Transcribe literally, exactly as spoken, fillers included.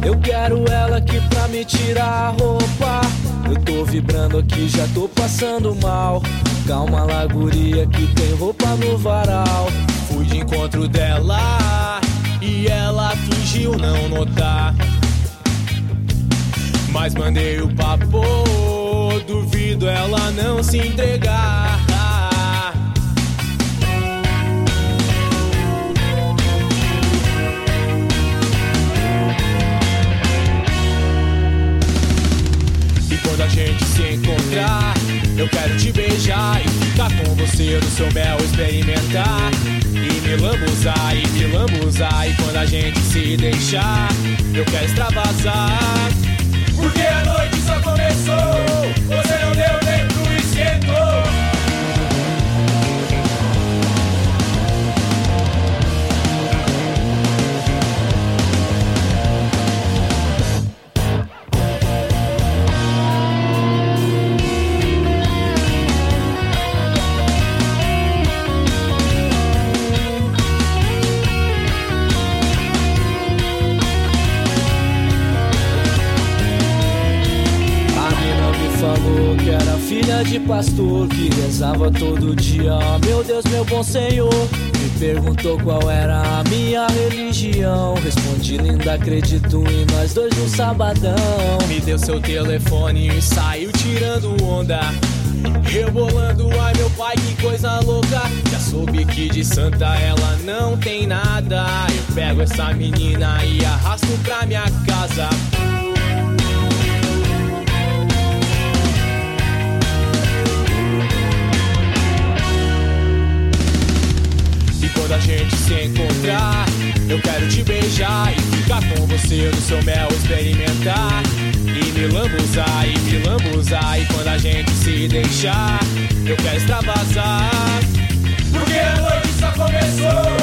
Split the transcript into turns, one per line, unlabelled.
Eu quero ela aqui pra me tirar a roupa. Eu tô vibrando aqui, já tô passando mal. Calma lá, guria, que tem roupa no varal.
Fui de encontro dela e ela fingiu não notar, mas mandei o papo, duvido ela não se entregar. E quando a gente se encontrar, eu quero te beijar e ficar com você no seu mel, experimentar e me lambuzar, e me lambuzar. E quando a gente se deixar, eu quero extravasar, porque a noite só começou, você não deu tempo e esquentou.
Falou que era filha de pastor, que rezava todo dia, oh, meu Deus, meu bom Senhor. Me perguntou qual era a minha religião. Respondi, linda, acredito em nós dois no sabadão.
Me deu seu telefone e saiu tirando onda, rebolando, ai meu pai, que coisa louca. Já soube que de santa ela não tem nada. Eu pego essa menina e arrasto pra minha casa. Quando a gente se encontrar, eu quero te beijar e ficar com você no seu mel, experimentar e me lambuzar, e me lambuzar. E quando a gente se deixar, eu quero extravasar, porque a noite só começou.